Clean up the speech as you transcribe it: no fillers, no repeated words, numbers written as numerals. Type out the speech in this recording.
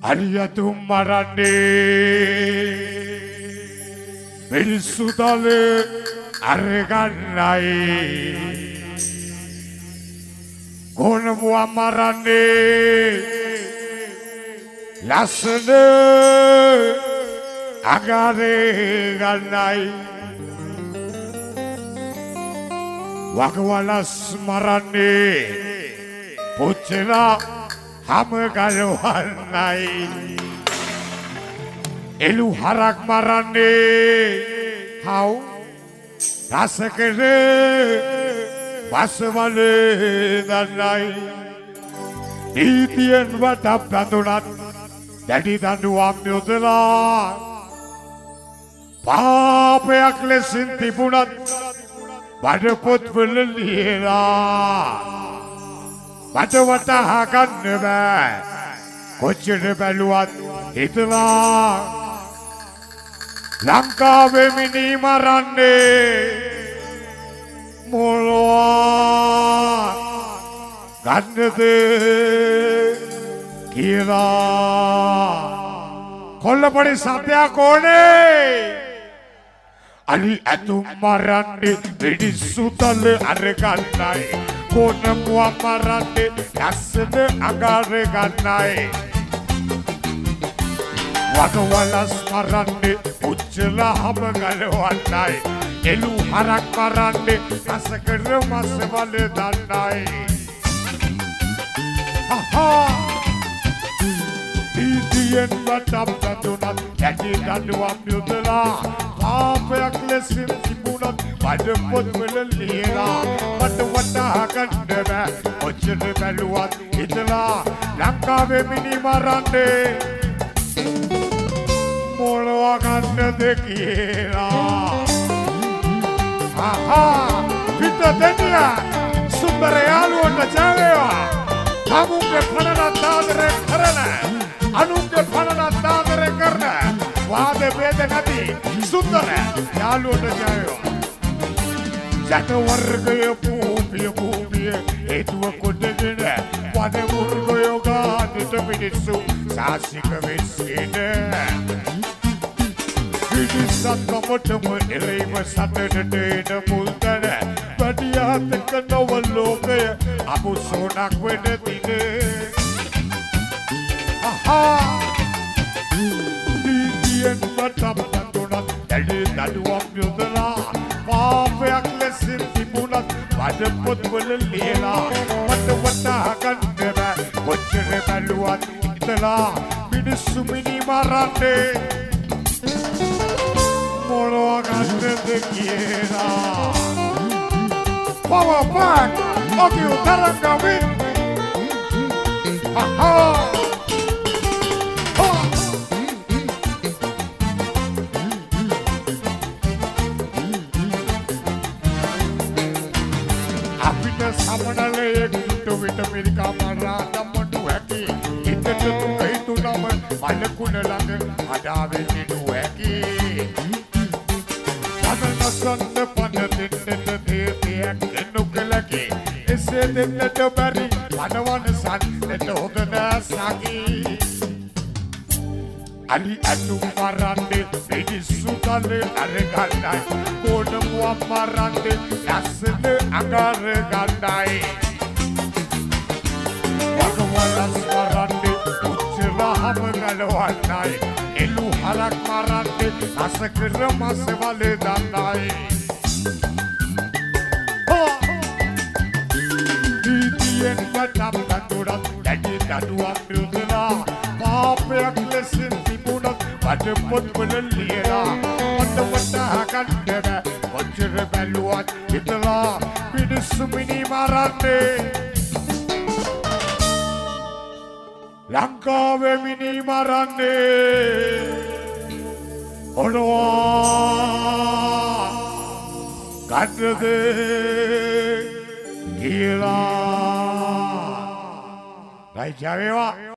අරියතුම් මරන්නේ මිනිස්සු තල අරගන්නයි ගොනමුවා මරන්නේ ලස්සන අගාරේ ගන්නයි වකවලස් මරන්නේ පුච්චලා හම ගලවන්නයි එළු හරක් මරන්නේ හව් රසකර බසවල දන්නයි නීතියෙන් වටක් පැතුනත් දැඩි දඬුවම් යොදලා පාපයක් ලෙසින් තිබුණත් බඩපොත්වල ලියලා මට වටහා ගන්න බෑ කොච්චර බැලුවත් හිතලා ලංකාවේ මිනි මරන්නේ මොනවා ගන්නද කියලා කොල්ලපොඩි සත්‍යයක් ඕනේ අලි ඇතුම් මරන්නේ මිනිස්සු තල අරගන්නයි කොනමුවා මරන්නේ ලස්සන අඟාර ගන්නයි වකවලස් මරන්නේ උච්චලා හම ගලවන්නයි එළු හරක් මරන්නේ රසකර මස්වල දන්නයි නීතියෙන් වටක් පැතුනත් දැඩි දඬුවම් යොදලා පාපයක් ලෙසින් තිබුණත් බඩපොත්වල ලියලා මට වටහා ගන්න බෑ කොච්චර බැලුවත් හිතලා ලංකාවේ මිනි මරන්නේ මොනවා ගන්නද කියලා පිට දෙන්නියා සුන්දර යාළුවන්ට ජයවේවා තමුන්ගේ පණනත් ආදරය කරන අනුන්ගේ පණනත් ආදරය කරන වාද වේද නැති සුන්දර යාළුවන්ට ජයවේවා ජන වර්ගය පූපිය හේතුව කොටගෙන වන වර්ගය ගානට මිනිස්සු සාසික වෙස්සින පිටිසත් කමටම එරෙයිම සතටට එන මුල්තන වැඩියාතක නොව ලෝකය අපුසෝනක් වෙන දින නීතියෙන් වටක් පැතුනත් දැඩි දඬුවම් යොදලා පාපයක් ලෙසින් තිබුණත් බඩපොත්වල ලියලා මට වටහා ගන්න බෑ කොච්චර බැලුවත් හිතලා මිනිස්සු මිනි මරන්නේ මොනවා ගන්නද කියලා Power back of you Taranga win සමනලේ කුටු විට මිරිකා මරා දම්මඩු හැකි හිතට තුකහිතු නම මලකුණ ළඟ අඩාවෙන් නිනු හැකි පනනසන්න පන දෙන්නට දේතියක් එන්නු කලකි එසේ දෙන්නට බැරි පනවන සන්නට හොද නෑසකි අලි ඇතුම් මරන්නේ මිනිස්සු තල අරගන්නයි කොනමුවා මරන්නේ ලස්සන අඟාර ගන්නයි වකවලස් මරන්නේ උච්චලා හම ගලවන්නයි එළු හරක් මරන්නේ රසකර මස්වල දන්නයි නීතියෙන් වටක් පැතුනත් දැඩි දඬුවම් යොදලා පාපයක් ලෙසින් බඩපොත්වල ලියලා මට වටහා ගන්න බෑ කොච්චර බැලුවත් හිතලා මිනිස්සු මිනි මරන්නේ ලංකාවේ මිනි මරන්නේ මොනවා ගන්නද කියලා රයි ජයවේවා